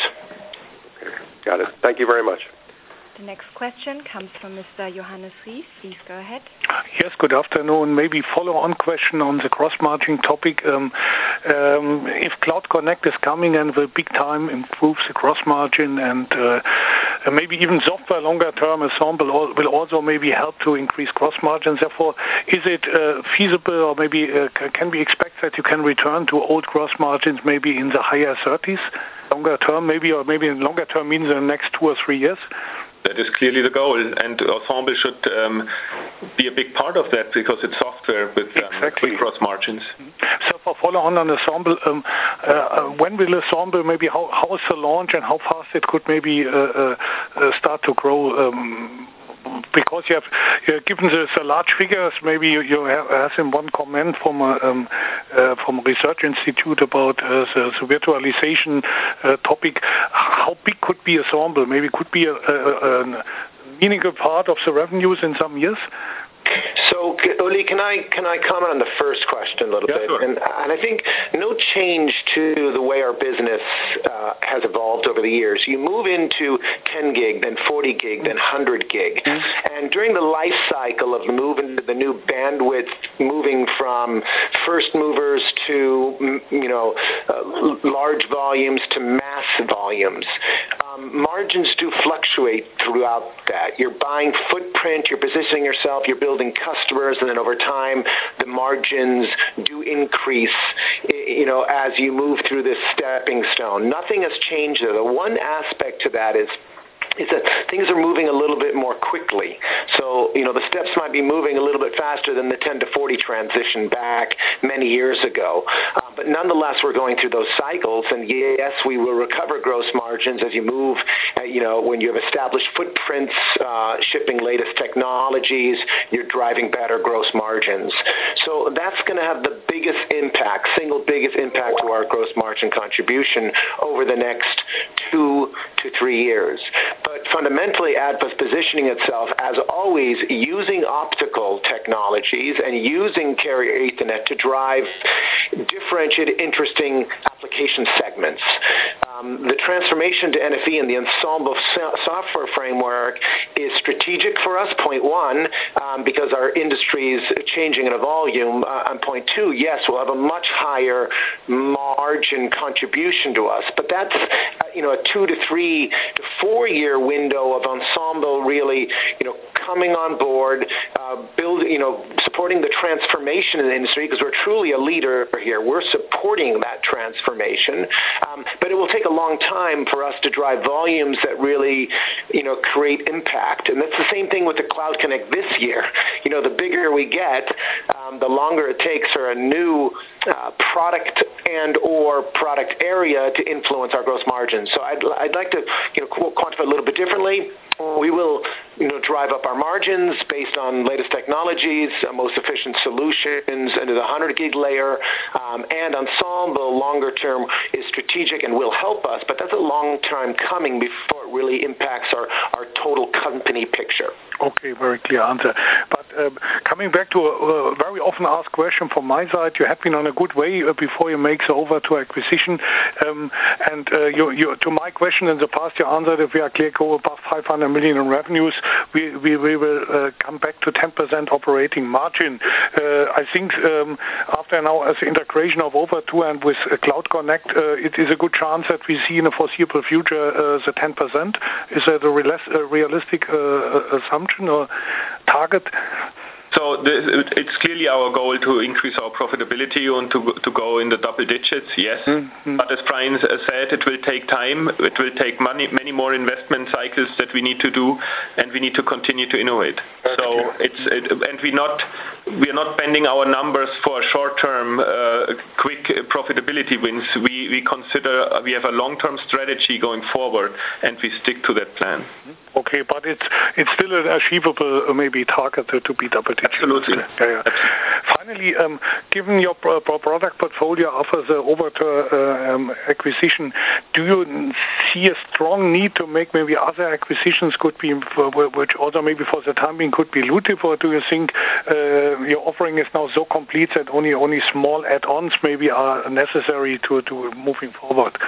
S7: Got it. Thank you very much.
S1: The next question comes from Mister Johannes Ries. Please go ahead.
S8: Yes, good afternoon. Maybe follow-on question on the gross margin topic. Um, um, if Cloud Connect is coming and will big time improve the gross margin, and uh, maybe even software longer term ensemble will also maybe help to increase gross margins. Therefore, is it uh, feasible, or maybe uh, can we expect that you can return to old gross margins maybe in the higher thirties? Longer term, maybe, or maybe in longer term means in the next two or three years?
S4: That is clearly the goal, and Ensemble should um, be a big part of that because it's software with um,
S8: exactly.
S4: gross margins.
S8: So for follow on on Ensemble, um, uh, when will Ensemble, maybe how, how is the launch and how fast it could maybe uh, uh, start to grow? Um, because you have uh, given the, the large figures, maybe you, you have, have in one comment from a um, uh, from a research institute about uh, the, the virtualization uh, topic. How big could be Ensemble? Maybe could be a, a, a meaningful part of the revenues in some years.
S3: So, Uli, can I can I comment on the first question a little
S4: yeah,
S3: bit?
S4: Sure.
S3: And, and I think no change to the way our business uh, has evolved over the years. You move into ten gig, then forty gig, then one hundred gig. Mm-hmm. And during the life cycle of moving to the new bandwidth, moving from first movers to, you know, uh, large volumes to mass volumes, um, um, margins do fluctuate throughout that. You're buying footprint, you're positioning yourself, you're building customers, and then over time, the margins do increase, you know, as you move through this stepping stone. Nothing has changed there. The one aspect to that is is that things are moving a little bit more quickly. So, you know, the steps might be moving a little bit faster than the ten to forty transition back many years ago. Uh, but nonetheless, we're going through those cycles, and yes, we will recover gross margins as you move, uh, you know, when you have established footprints, uh, shipping latest technologies, you're driving better gross margins. So that's going to have the biggest impact, single biggest impact to our gross margin contribution over the next two to three years. But fundamentally, A D V A is positioning itself, as always, using optical technologies and using carrier Ethernet to drive differentiated, interesting application segments. Um, the transformation to N F E and the Ensemble so- software framework is strategic for us, point one, um, because our industry is changing in a volume. Uh, and point two, yes, we'll have a much higher margin contribution to us. But that's, uh, you know, a two to three to four year window of Ensemble really, you know, coming on board, uh, building, you know, supporting the transformation in the industry, because we're truly a leader here. We're supporting that transformation, um, but it will take a long time for us to drive volumes that really, you know, create impact. And that's the same thing with the Cloud Connect this year. You know, the bigger we get, um, the longer it takes for a new uh, product and or product area to influence our gross margins. So I'd, I'd like to, you know, quantify a little bit differently. We will, you know, drive up our margins based on latest technologies, uh, most efficient solutions into the one hundred gig layer, um, and Ensemble longer term is strategic and will help us, but that's a long time coming before it really impacts our, our total company picture.
S8: Okay, very clear answer. But um, coming back to a, a very often asked question from my side, you have been on a good way uh, before you make the over to acquisition. Um, and uh, you, you, to my question in the past, you answered if we are clear go above five hundred million in revenues, we, we, we will uh, come back to ten percent operating margin. Uh, I think um, after now as the integration of Over two and with uh, Cloud Connect, uh, it is a good chance that we see in the foreseeable future uh, the ten percent. Is that a, real, a realistic uh, assumption or target?
S4: So this, it's clearly our goal to increase our profitability and to to go in the double digits, yes. Mm-hmm. But as Brian said, it will take time. It will take money, many more investment cycles that we need to do, and we need to continue to innovate. Okay. So it's it, and we not we are not bending our numbers for short-term, uh, quick profitability wins. We we consider we have a long-term strategy going forward, and we stick to that plan.
S8: Okay, but it's it's still an achievable uh, maybe target to, to be double digits.
S4: Absolutely.
S8: Yeah, yeah. Finally, um, given your pro- pro- product portfolio offers uh, over to uh, um, acquisition, do you see a strong need to make maybe other acquisitions could be, for, which also maybe for the time being could be lucrative, or do you think uh, your offering is now so complete that only only small add-ons maybe are necessary to, to moving forward?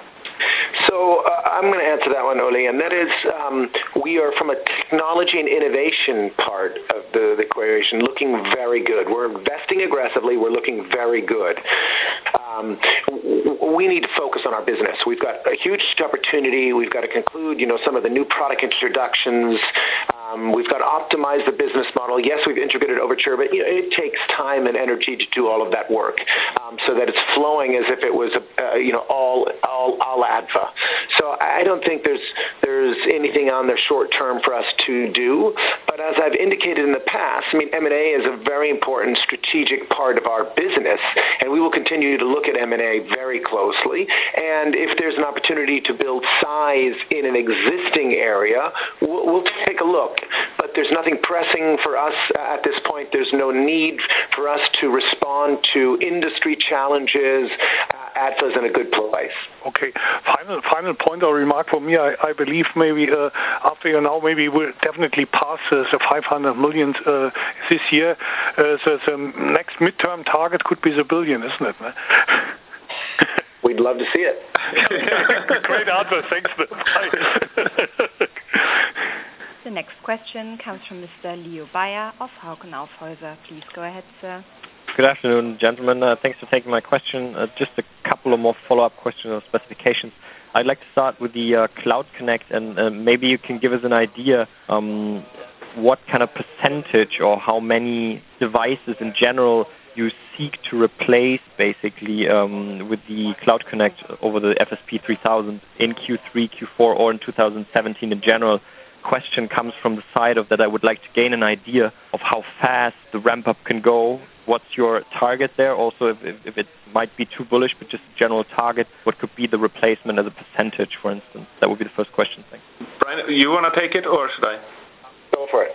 S3: So uh, I'm going to answer that one, Oli, and that is um, we are, from a technology and innovation part of the, the equation, looking very good. We're investing aggressively. We're looking very good. Um, we need to focus on our business. We've got a huge opportunity. We've got to conclude, you know, some of the new product introductions. Um, we've got to optimize the business model. Yes, we've integrated Overture, but you know, it takes time and energy to do all of that work, um, so that it's flowing as if it was, uh, you know, all all all A D V A. So I don't think there's there's anything on the short term for us to do. But as I've indicated in the past, I mean, M and A is a very important strategic part of our business, and we will continue to look at M and A very closely. And if there's an opportunity to build size in an existing area, we'll, we'll take a look. But there's nothing pressing for us at this point. There's no need for us to respond to industry challenges. Uh, A D V A is in a good place.
S8: Okay. Final final point or remark for me, I, I believe maybe uh, after you now maybe we'll definitely pass uh, the five hundred million uh, this year. Uh, the, the next midterm target could be the billion, isn't it?
S3: We'd love to see it.
S8: Great answer. Thanks. Bye.
S1: The next question comes from Mister Leo Bayer of Hauck and Aufhäuser. Please go ahead, sir.
S9: Good afternoon, gentlemen. Uh, thanks for taking my question. Uh, just a couple of more follow-up questions on specifications. I'd like to start with the uh, Cloud Connect, and uh, maybe you can give us an idea um, what kind of percentage or how many devices in general you seek to replace basically um, with the Cloud Connect over the F S P three thousand in Q three, Q four, or in two thousand seventeen in general. Question comes from the side of that I would like to gain an idea of how fast the ramp-up can go. What's your target there? Also, if, if, if it might be too bullish, but just a general target, what could be the replacement as a percentage, for instance? That would be the first question. Thanks.
S4: Brian, you want to take it, or should I?
S3: Go for it.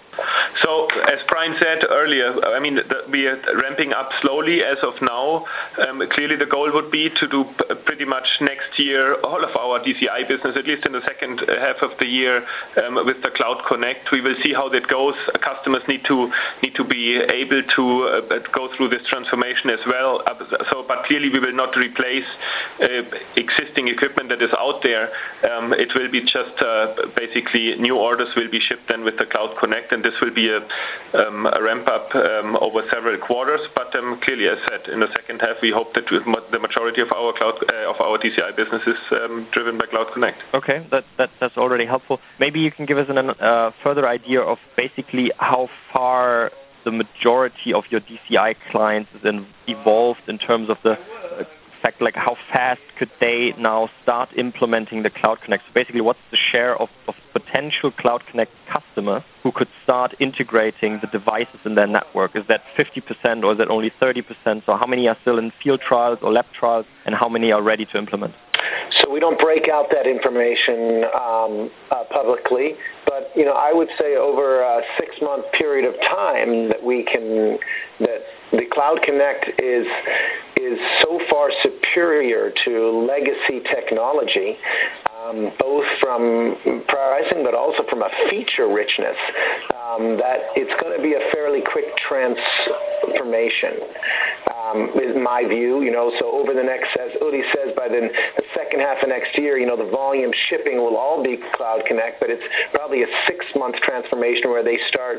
S4: So, as Brian said earlier, I mean, the, we are ramping up slowly as of now. Um, clearly, the goal would be to do p- pretty much next year all of our D C I business, at least in the second half of the year, um, with the Cloud Connect. We will see how that goes. Customers need to need to be able to uh, go through this transformation as well. Uh, so, but clearly, we will not replace uh, existing equipment that is out there. Um, it will be just uh, basically new orders will be shipped then with the Cloud Connect, and this will be a, um, a ramp-up um, over several quarters. But um, clearly, as said, in the second half, we hope that the majority of our cloud uh, of our D C I business is um, driven by Cloud Connect.
S9: Okay, that, that that's already helpful. Maybe you can give us a uh, further idea of basically how far the majority of your D C I clients is in, evolved in terms of the uh, fact, like how fast could they now start implementing the Cloud Connect? So basically, what's the share of, of potential Cloud Connect customers who could start integrating the devices in their network? Is that fifty percent or is that only thirty percent? So how many are still in field trials or lab trials, and how many are ready to implement?
S3: So we don't break out that information um, uh, publicly, but you know, I would say over a six-month period of time that we can that the Cloud Connect is is so far superior to legacy technology, um, both from pricing but also from a feature richness, um, that it's going to be a fairly quick transformation. Um, is my view, you know, so over the next, as Uli says, by the, the second half of next year, you know, the volume shipping will all be Cloud Connect, but it's probably a six-month transformation where they start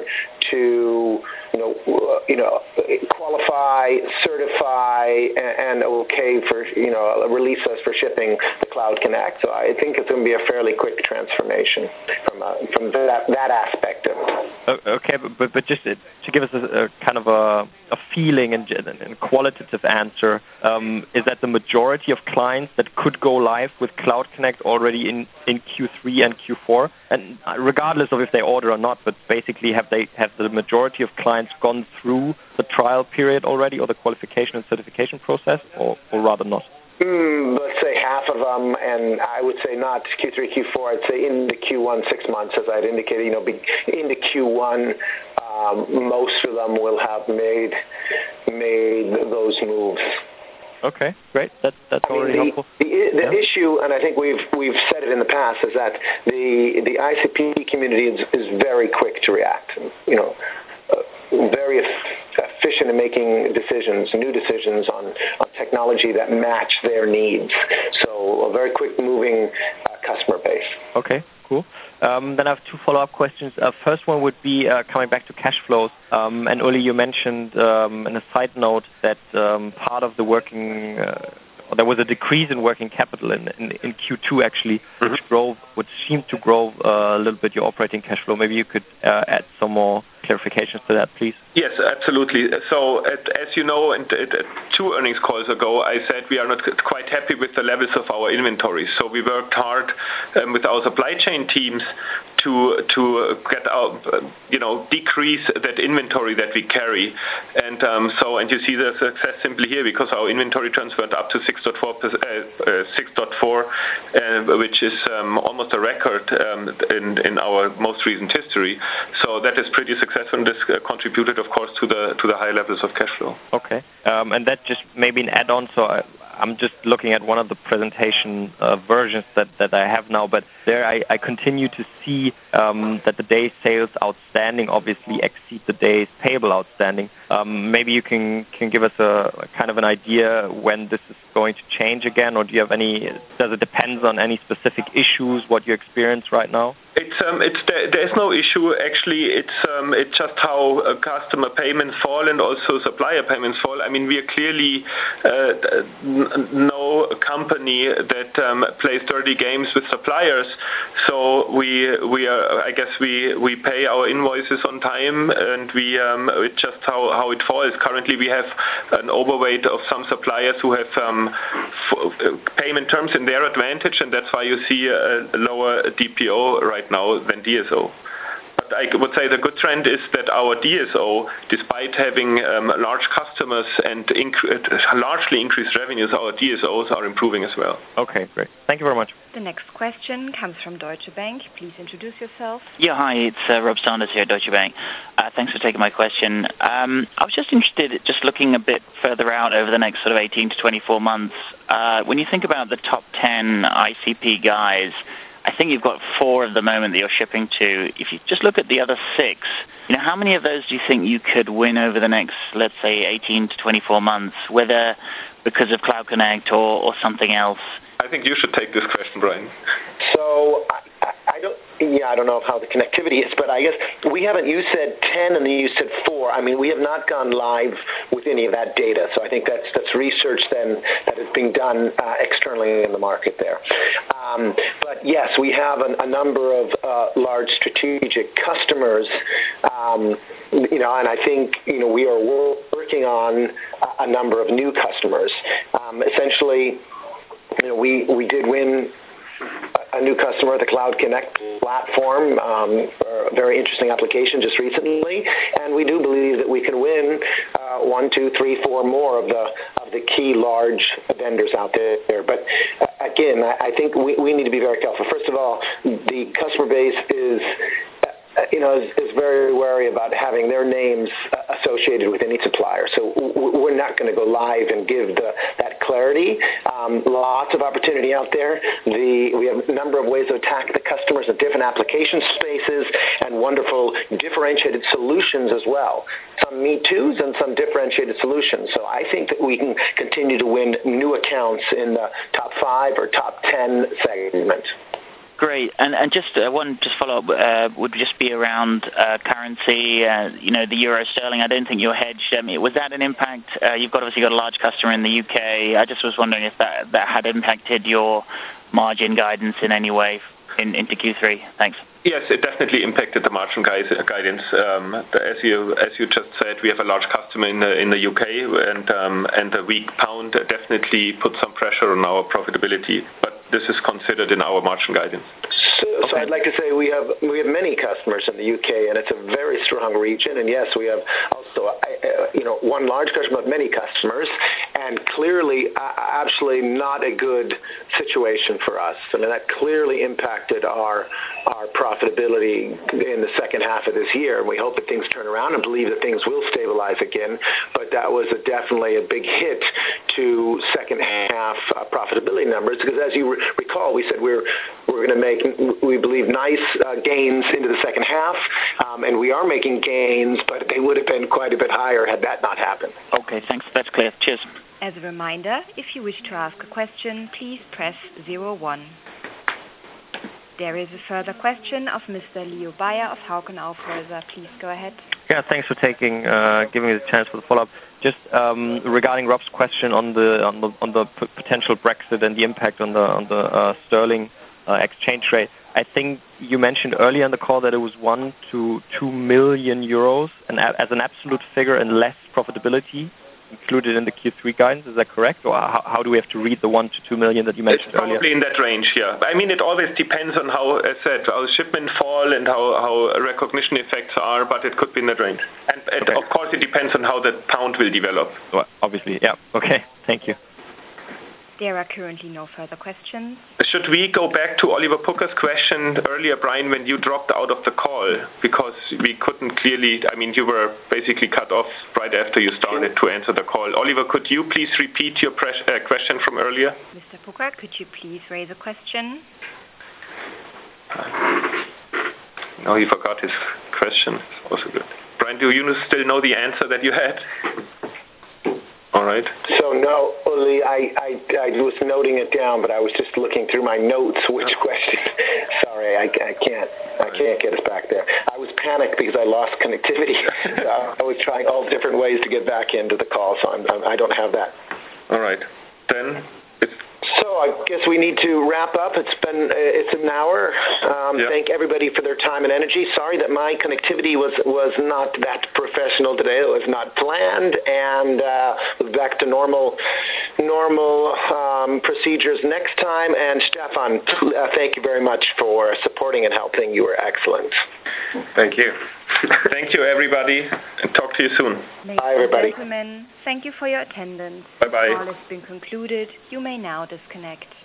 S3: to, you know, uh, you know, qualify, certify, and, and okay for, you know, release us for shipping the Cloud Connect. So I think it's going to be a fairly quick transformation from uh, from that that aspect of it.
S9: Okay, but but just to give us a, a kind of a, a feeling and, and qualitative answer, um, is that the majority of clients that could go live with Cloud Connect already in, in Q three and Q four, and regardless of if they order or not, but basically have they have the majority of clients gone through the trial period already, or the qualification and certification process, or, or rather not?
S3: Mm, let's say half of them, and I would say not Q three, Q four. I'd say in the Q one, six months, as I'd indicated. You know, be, into Q one, um, most of them will have made made those moves.
S9: Okay, great. That, that's
S3: I mean,
S9: already
S3: the,
S9: helpful.
S3: The, the
S9: yeah.
S3: issue, and I think we've we've said it in the past, is that the the I C P community is, is very quick to react. You know, uh, very efficient in making decisions, new decisions on, on technology that match their needs. So a very quick moving uh, customer base.
S9: Okay, cool. Um, then I have two follow-up questions. Uh, first one would be uh, coming back to cash flows. Um, and Uli, you mentioned um, in a side note that um, part of the working, uh, or there was a decrease in working capital in, in, in Q two actually, mm-hmm. which drove, which seemed to grow uh, a little bit your operating cash flow. Maybe you could uh, add some more clarifications to that, please.
S4: Yes, absolutely. So, at, as you know, and at, at two earnings calls ago, I said we are not quite happy with the levels of our inventory. So we worked hard um, with our supply chain teams to to get our, you know, decrease that inventory that we carry. And um, so, and you see the success simply here because our inventory turns went up to six point four, uh, uh, six point four, uh, which is um, almost a record um, in in our most recent history. So that is pretty successful. And this uh, contributed, of course, to the to the high levels of cash flow.
S9: Okay, um, and that just maybe an add-on. So I, I'm just looking at one of the presentation uh, versions that, that I have now, but there I, I continue to see um, that the days sales outstanding obviously exceed the days payable outstanding. Um, maybe you can, can give us a, a kind of an idea when this is going to change again, or do you have any, does it depend on any specific issues, what you experience right now?
S4: It's um, it's there, there's no issue actually. It's um, it's just how uh, customer payments fall and also supplier payments fall. I mean, we are clearly uh, n- no company that um, plays dirty games with suppliers. So we we are. I guess we, we pay our invoices on time, and we um, it's just how, how it falls. Currently, we have an overweight of some suppliers who have um, f- payment terms in their advantage, and that's why you see a lower D P O right now than D S O. But I would say the good trend is that our D S O, despite having um, large customers and inc- largely increased revenues, our D S Os are improving as well.
S9: Okay, great. Thank you very much.
S1: The next question comes from Deutsche Bank. Please introduce yourself.
S10: Yeah, hi, it's uh, Rob Sanders here at Deutsche Bank. Uh, thanks for taking my question. Um, I was just interested, just looking a bit further out over the next sort of eighteen to twenty-four months. Uh, when you think about the top ten I C P guys, I think you've got four at the moment that you're shipping to. If you just look at the other six, you know, how many of those do you think you could win over the next, let's say, eighteen to twenty-four months, whether because of Cloud Connect or, or something else?
S4: I think you should take this question, Brian.
S3: So I, I don't. Yeah, I don't know how the connectivity is, but I guess we haven't. You said ten, and then you said four. I mean, we have not gone live with any of that data. So I think that's that's research then that is being done uh, externally in the market there. Um, but yes, we have an, a number of uh, large strategic customers. Um, you know, and I think you know we are working on a, a number of new customers. Um, essentially, you know, we we did win a new customer, the Cloud Connect platform, um, a very interesting application just recently, and we do believe that we can win uh, one, two, three, four more of the of the key large vendors out there. But uh, again, I, I think we, we need to be very careful. First of all, the customer base is you know, is, is very wary about having their names uh, associated with any supplier. So w- we're not going to go live and give the, that clarity. Um, lots of opportunity out there. The, we have a number of ways to attack the customers in different application spaces and wonderful differentiated solutions as well. Some Me Too's and some differentiated solutions. So I think that we can continue to win new accounts in the top five or top ten segment.
S10: Great. And and just uh, one just follow up uh, would just be around uh, currency. Uh, you know, the euro sterling. I don't think you're hedged. I mean, was that an impact? Uh, you've got obviously got a large customer in the U K. I just was wondering if that that had impacted your margin guidance in any way in, into Q three. Thanks.
S4: Yes, it definitely impacted the margin guidance. Um, as you as you just said, we have a large customer in the in the U K, and um, and the weak pound definitely put some pressure on our profitability. But this is considered in our margin guidance.
S3: So, okay. so I'd like to say we have we have many customers in the U K, and it's a very strong region. And yes, we have also uh, you know one large customer, but many customers, and clearly uh, absolutely not a good situation for us. I mean, that clearly impacted our our profitability in the second half of this year. And we hope that things turn around and believe that things will stabilize again. But that was a, definitely a big hit to second half uh, profitability numbers, because as you re- recall, we said we're we're going to make, we believe, nice uh, gains into the second half, um, and we are making gains, but they would have been quite a bit higher had that not happened.
S10: Okay, thanks. That's clear. Cheers.
S1: As a reminder, if you wish to ask a question, please press zero one. There is a further question of Mister Leo Bayer of Hauck and Aufhäuser. Please go ahead.
S9: Yeah, thanks for taking, uh, giving me the chance for the follow-up. Just um, regarding Rob's question on the on the on the p- potential Brexit and the impact on the on the uh, sterling uh, exchange rate. I think you mentioned earlier in the call that it was one to two million euros, and a- as an absolute figure and less profitability included in the Q three guidance. Is that correct? Or how, how do we have to read the one to two million that you mentioned
S4: it's probably
S9: earlier?
S4: In that range, yeah. I mean, it always depends on how, as I said, how shipment fall and how, how recognition effects are, but it could be in that range. And, and okay. Of course, it depends on how the pound will develop.
S9: Well, obviously, yeah. Okay, thank you.
S1: There are currently no further questions.
S4: Should we go back to Oliver Pucker's question earlier, Brian, when you dropped out of the call? Because we couldn't clearly, I mean, you were basically cut off right after you started to answer the call. Oliver, could you please repeat your pres- uh, question from earlier?
S1: Mister Pucker, could you please raise a question?
S4: No, he forgot his question. It's also good. Brian, do you still know the answer that you had? All right.
S3: So no, Uli, I, I, I was noting it down, but I was just looking through my notes. Which question? Sorry, I, I can't. I can't get us back there. I was panicked because I lost connectivity. uh, I was trying all different ways to get back into the call, so I'm, I'm, I don't have that.
S4: All right. Then it's.
S3: So I guess we need to wrap up. It's been it's an hour. Um,
S4: yeah.
S3: Thank everybody for their time and energy. Sorry that my connectivity was was not that professional today. It was not planned, and uh, we'll be back to normal normal um, procedures next time. And Stefan, uh, thank you very much for supporting and helping. You were excellent.
S2: Thank you.
S4: Thank you, everybody, and talk to you soon.
S1: Ladies
S3: Bye, everybody.
S1: and gentlemen, thank you for your attendance.
S4: Bye-bye.
S1: The call has been concluded. You may now disconnect.